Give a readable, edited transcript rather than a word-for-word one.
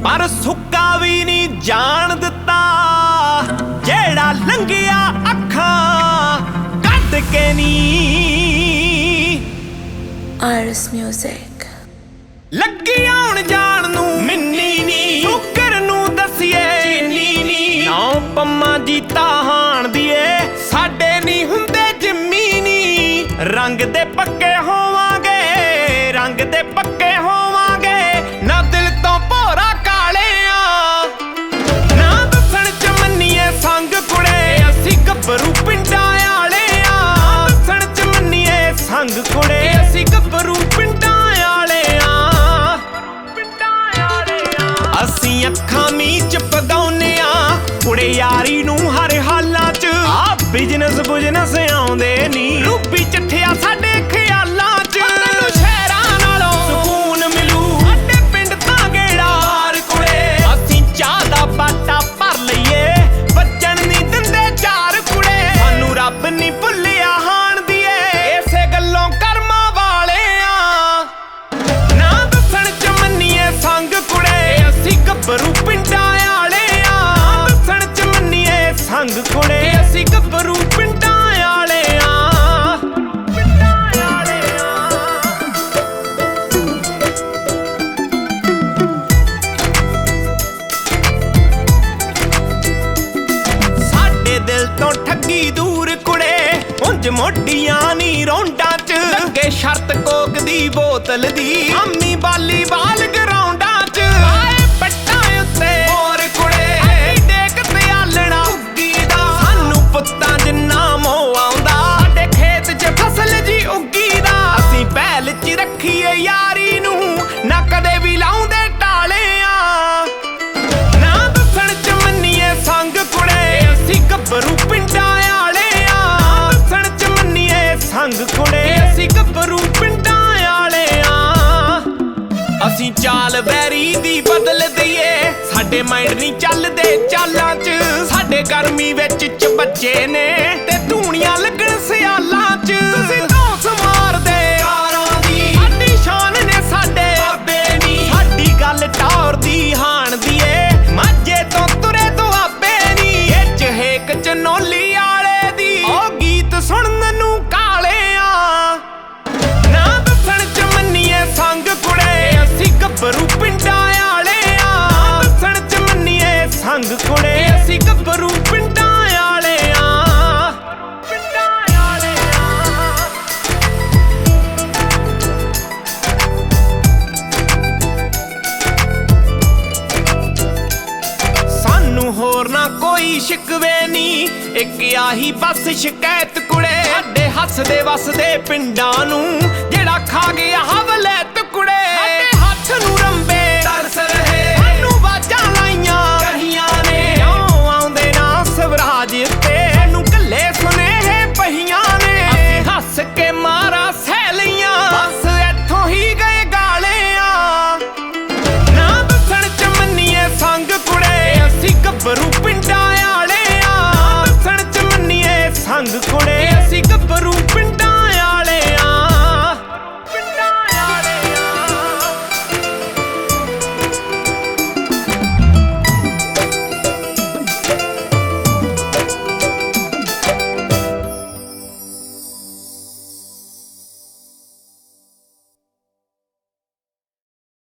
पर सुक्का भी नहीं जान दिता जेड़ा लंघिया अखां कट के नी। Iris Music लगी आउण जान नू मिन्नी नी शुकर नू दसिए चीनी नी ना पम्मा जीता हाण दिए साडे नी हुंदे जिम्मी नी। रंग दे पक्के होवांगे रंग दे पक्के होवांगे ना दिल तो भोरा काले आ ना दसन च मन्नीए संग कुड़े असी गब्बरू पिंडां आले आ। दसन च मन्नीए संग कुड़े असी गब्बरू पिंडां आले आ। असी अखां मीच पगाउने आ कुड़े यारी नू हर हालां च आ बिजनस बुजनस आउंदे नी रूपी चिट्ठिया साडे ख्यालां च। तैनू शहरां नालों सुकून मिलू साडे पिंड तां गेड़ा मार कुड़े असी चाह दा बाटा भर लईए बच्चन नी दिंदे चार कुड़े सानू रब नी भुल्लिया हाण दिए इसे गल्लों कर्मां वाले आ। ना दसन च मन्नीए संग कुड़े असी गब्बरू पिंडां आले आ। दसन च मन्नीए संग कुड़े असी गब्बरू पिंडां आले आ। पिंडां आले आ। साडे दिल तो ठगी दूर कुड़े उंज मोडियां नी रौंडां च लगे शर्त कोक दी बोतल दी अम्मी बाली बाल ग्राउंडां च आए पट्टां उत्ते और कुड़े डेक ते आलड़ा उग्गी दा सानू पुत्तां जिन्ना मोह आउंदा साडे खेत च फसल जी उग्गी दा। असीं पहल च रखीए यारी नू ना कदे भी लाउंदे टाले आ। ना दसन च मन्नीए संग कुड़े असी गब्बरू पिंडां आले आ। दसन च मन्नीए संग कुड़े असी गब्बरू पिंडां आले आ। असी चाल वैरी दी बदल दईए साडे माइंड नहीं चलदे चालां च साडे गर्मी विच च बच्चे ने ते धूणियां लगण सियालां च। तुसीं धौंस मारदे यारां दी साडी शान ने साडे बाबे नी साडी गल टौर दी हाण दीए माਝੇ ਤੋਂ ਤੁਰੇ ਦੁਆਬੇ ਨੀ इच हेक च नोली आले दी ओ गीत सुणन नू काले आ। ना दसन च मन्नीए संग कुड़े असी गब्बरू पिंडां आले आ। दसन च मन्नीए संग कुड़े असी गब्बरू पिंडां आले आ। पिंडां आले आ। सानू होर ना कोई शिकवे नी एक आही बस शिकायत कुड़े साडे हसदे वसदे पिंडां नू जेड़ा खा गया हवलैत कुड़े साडे हत्थ नू